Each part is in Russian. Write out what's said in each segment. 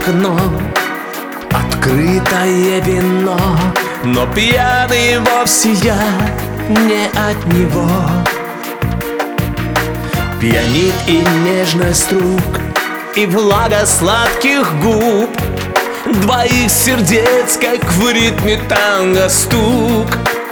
окно, открытое вино, но пьяный вовсе я не от него. Пьянит и нежность рук, и влага сладких губ, двоих сердец, как в ритме танго стук.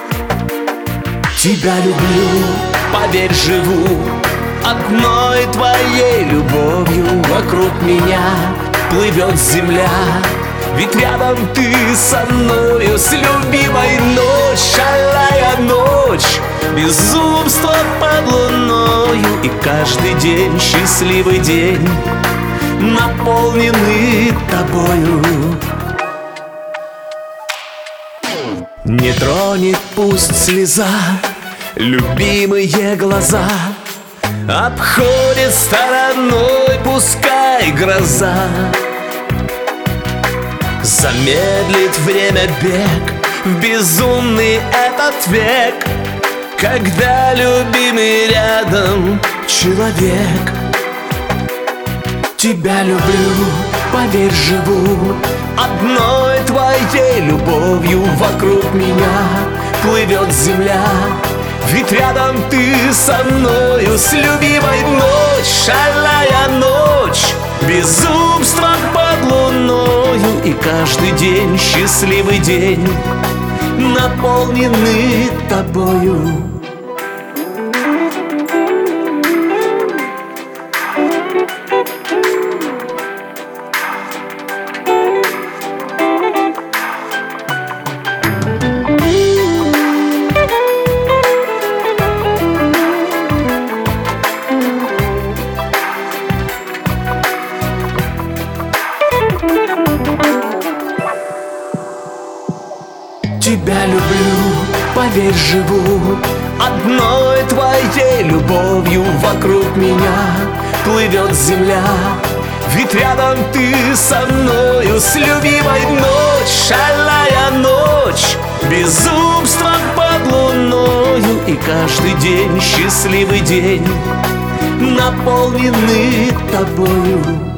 Тебя люблю, поверь, живу одной твоей любовью. Вокруг меня плывет земля, ведь рядом ты со мною. С любимой ночь, шальная ночь, безумство под луною. И каждый день счастливый день, наполненный тобою. Не тронет пусть слеза любимые глаза, обходит стороной пускай гроза. Замедлит время бег в безумный этот век, когда любимый рядом человек. Тебя люблю, поверь, живу одной твоей любовью. Вокруг меня плывет земля, ведь рядом ты со мною. С любимой ночь, шальная ночь, безумство под луною. И каждый день счастливый день, наполненный тобою. Тебя люблю, поверь, живу одной твоей любовью. Вокруг меня плывет земля, ведь рядом ты со мною. С любимой ночь, шальная ночь, безумство под луною. И каждый день счастливый день, наполненный тобою.